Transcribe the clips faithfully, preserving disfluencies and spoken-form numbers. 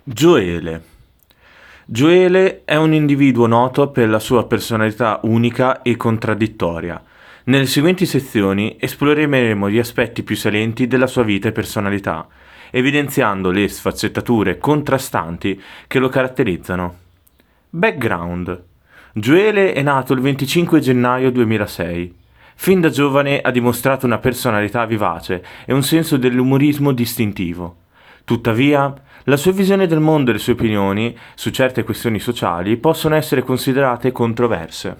Gioele. Gioele è un individuo noto per la sua personalità unica e contraddittoria. Nelle seguenti sezioni esploreremo gli aspetti più salienti della sua vita e personalità, evidenziando le sfaccettature contrastanti che lo caratterizzano. Background. Gioele è nato il venticinque gennaio duemilasei. Fin da giovane ha dimostrato una personalità vivace e un senso dell'umorismo distintivo. Tuttavia, la sua visione del mondo e le sue opinioni su certe questioni sociali possono essere considerate controverse.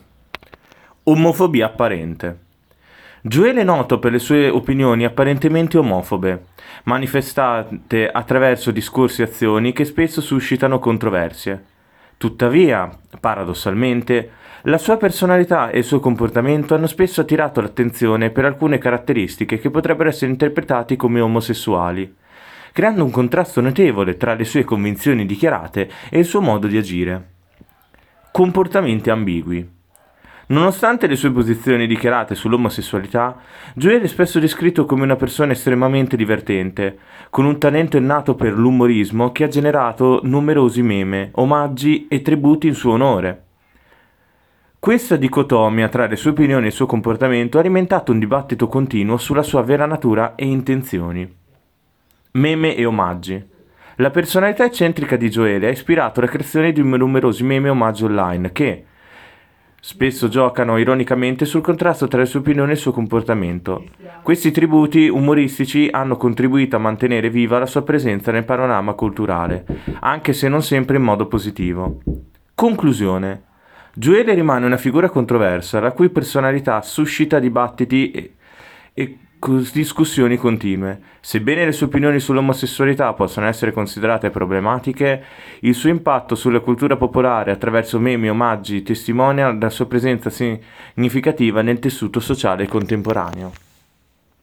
Omofobia apparente. Gioele è noto per le sue opinioni apparentemente omofobe, manifestate attraverso discorsi e azioni che spesso suscitano controversie. Tuttavia, paradossalmente, la sua personalità e il suo comportamento hanno spesso attirato l'attenzione per alcune caratteristiche che potrebbero essere interpretati come omosessuali, creando un contrasto notevole tra le sue convinzioni dichiarate e il suo modo di agire. Comportamenti ambigui. Nonostante le sue posizioni dichiarate sull'omosessualità, Gioele è spesso descritto come una persona estremamente divertente, con un talento innato per l'umorismo che ha generato numerosi meme, omaggi e tributi in suo onore. Questa dicotomia tra le sue opinioni e il suo comportamento ha alimentato un dibattito continuo sulla sua vera natura e intenzioni. Meme e omaggi. La personalità eccentrica di Gioele ha ispirato la creazione di numerosi meme e omaggi online che spesso giocano ironicamente sul contrasto tra le sue opinioni e il suo comportamento. Questi tributi umoristici hanno contribuito a mantenere viva la sua presenza nel panorama culturale, anche se non sempre in modo positivo. Conclusione. Gioele rimane una figura controversa, la cui personalità suscita dibattiti e, e discussioni continue. Sebbene le sue opinioni sull'omosessualità possano essere considerate problematiche, il suo impatto sulla cultura popolare attraverso meme e omaggi testimonia la sua presenza significativa nel tessuto sociale contemporaneo.